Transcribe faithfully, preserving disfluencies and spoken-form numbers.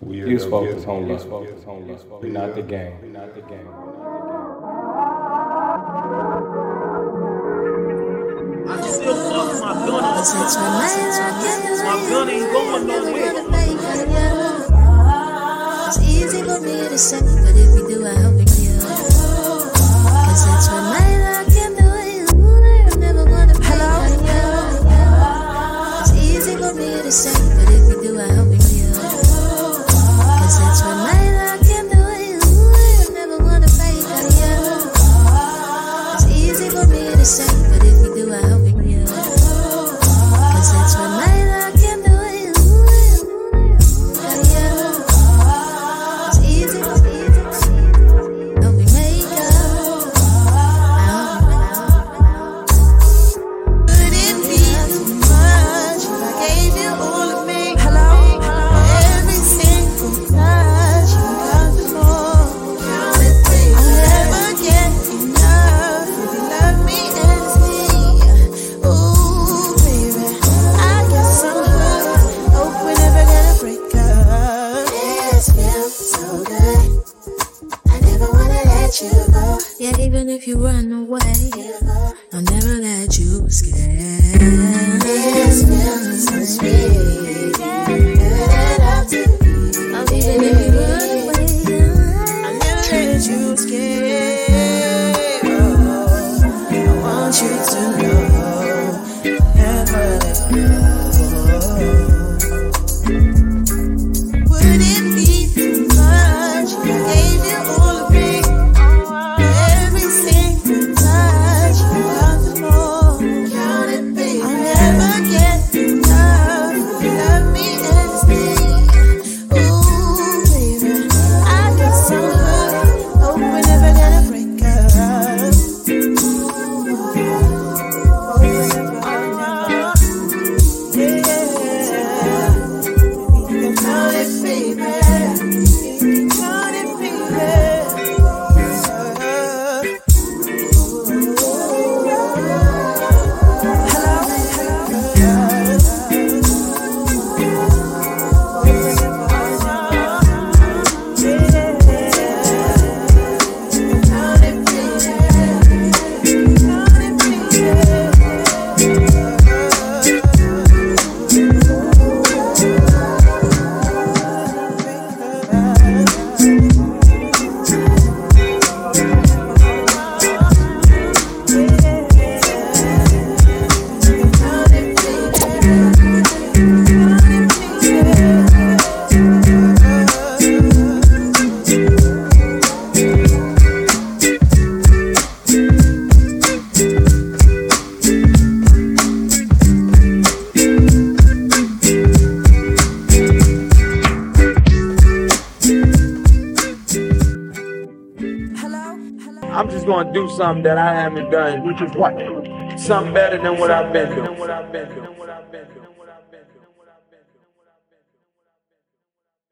Use focus, home use focus, home use focus. We're not the game. We're not the game. I still fuck my gun on. My gun ain't going nowhere. It's easy for me to say, but if you do, I hope you do. Cause that's what my luck can do. I never wanna play like you. It's easy for me to say, but if you do, I hope you do. Cause that's what my luck can do. I never wanna play like you. It's easy for me to say, but if you do, I hope you do. Cause that's what my luck can do. Yeah, even if you run away, I'll never let you scared. This feels so sweet. Good up to me. I'll even if you run away, I'll never let you scared. Oh, I want you to know, never let you go. Would it be too much if I gave you all of me? I'm just gonna do something that I haven't done, which is what? Something better than what I've been doing.